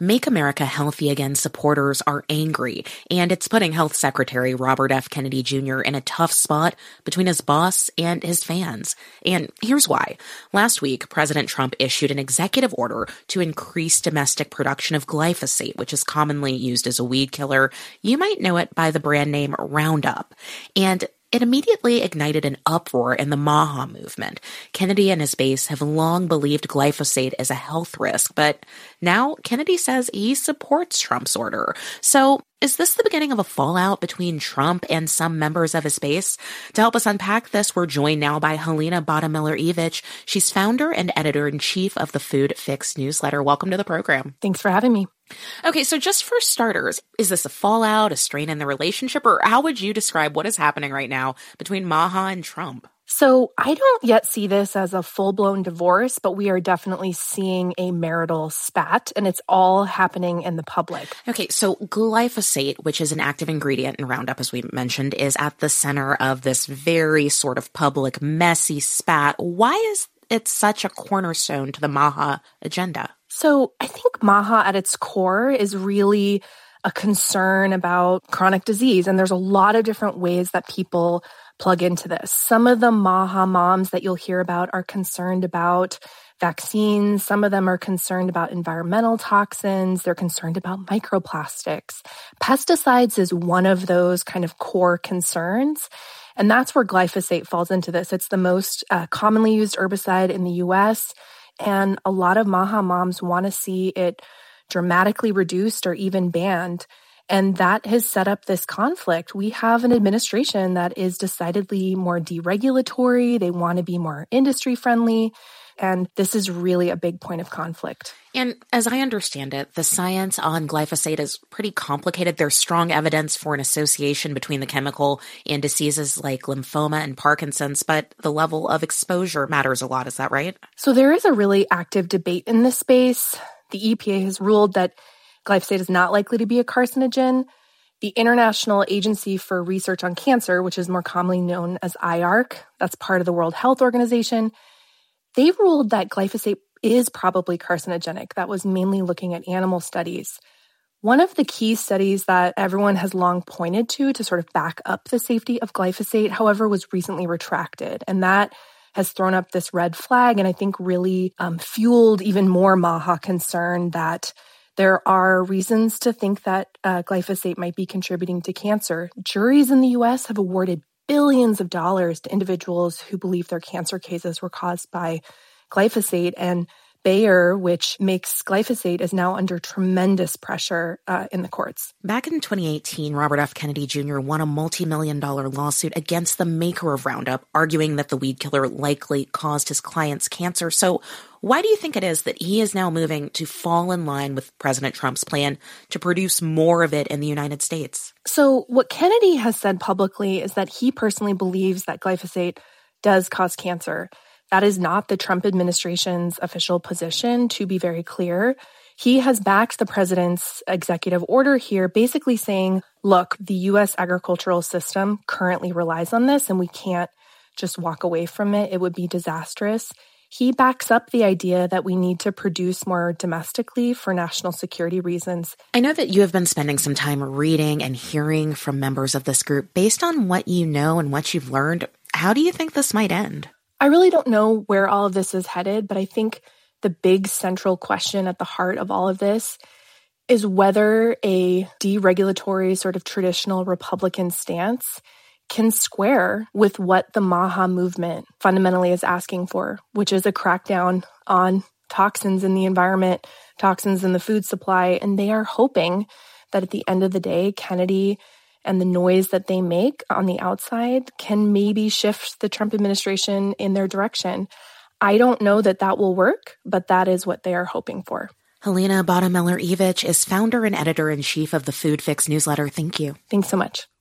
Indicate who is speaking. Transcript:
Speaker 1: Make America Healthy Again supporters are angry, and it's putting Health Secretary Robert F. Kennedy Jr. in a tough spot between his boss and his fans. And here's why. Last week, President Trump issued an executive order to increase domestic production of glyphosate, which is commonly used as a weed killer. You might know it by the brand name Roundup. And it immediately ignited an uproar in the MAHA movement. Kennedy and his base have long believed glyphosate is a health risk, but now Kennedy says he supports Trump's order. So is this the beginning of a fallout between Trump and some members of his base? To help us unpack this, we're joined now by Helena Bottomiller-Evich. She's founder and editor-in-chief of the Food Fix newsletter. Welcome to the program.
Speaker 2: Thanks for having me.
Speaker 1: Okay, so just for starters, is this a fallout, a strain in the relationship, or how would you describe what is happening right now between MAHA and Trump?
Speaker 2: So I don't yet see this as a full-blown divorce, but we are definitely seeing a marital spat, and it's all happening in the public.
Speaker 1: Okay, so glyphosate, which is an active ingredient in Roundup, as we mentioned, is at the center of this very sort of public, messy spat. Why is it such a cornerstone to the MAHA agenda?
Speaker 2: So I think MAHA at its core is really a concern about chronic disease. And there's a lot of different ways that people plug into this. Some of the MAHA moms that you'll hear about are concerned about vaccines. Some of them are concerned about environmental toxins. They're concerned about microplastics. Pesticides is one of those kind of core concerns. And that's where glyphosate falls into this. It's the most commonly used herbicide in the U.S., and a lot of MAHA moms want to see it dramatically reduced or even banned. And that has set up this conflict. We have an administration that is decidedly more deregulatory. They want to be more industry friendly. And this is really a big point of conflict.
Speaker 1: And as I understand it, the science on glyphosate is pretty complicated. There's strong evidence for an association between the chemical and diseases like lymphoma and Parkinson's, but the level of exposure matters a lot. Is that right?
Speaker 2: So there is a really active debate in this space. The EPA has ruled that glyphosate is not likely to be a carcinogen. The International Agency for Research on Cancer, which is more commonly known as IARC, that's part of the World Health Organization, they ruled that glyphosate is probably carcinogenic. That was mainly looking at animal studies. One of the key studies that everyone has long pointed to sort of back up the safety of glyphosate, however, was recently retracted. And that has thrown up this red flag and I think really fueled even more MAHA concern that there are reasons to think that glyphosate might be contributing to cancer. Juries in the U.S. have awarded billions of dollars to individuals who believe their cancer cases were caused by glyphosate. And Bayer, which makes glyphosate, is now under tremendous pressure in the courts.
Speaker 1: Back in 2018, Robert F. Kennedy Jr. won a multi-million-dollar lawsuit against the maker of Roundup, arguing that the weed killer likely caused his client's cancer. So why do you think it is that he is now moving to fall in line with President Trump's plan to produce more of it in the United States?
Speaker 2: So what Kennedy has said publicly is that he personally believes that glyphosate does cause cancer. That is not the Trump administration's official position, to be very clear. He has backed the president's executive order here, basically saying, look, the U.S. agricultural system currently relies on this, and we can't just walk away from it. It would be disastrous. He backs up the idea that we need to produce more domestically for national security reasons.
Speaker 1: I know that you have been spending some time reading and hearing from members of this group. Based on what you know and what you've learned, how do you think this might end?
Speaker 2: I really don't know where all of this is headed, but I think the big central question at the heart of all of this is whether a deregulatory sort of traditional Republican stance can square with what the MAHA movement fundamentally is asking for, which is a crackdown on toxins in the environment, toxins in the food supply. And they are hoping that at the end of the day, Kennedy and the noise that they make on the outside can maybe shift the Trump administration in their direction. I don't know that that will work, but that is what they are hoping for.
Speaker 1: Helena Bottomiller-Evich is founder and editor-in-chief of the Food Fix newsletter. Thank you.
Speaker 2: Thanks so much.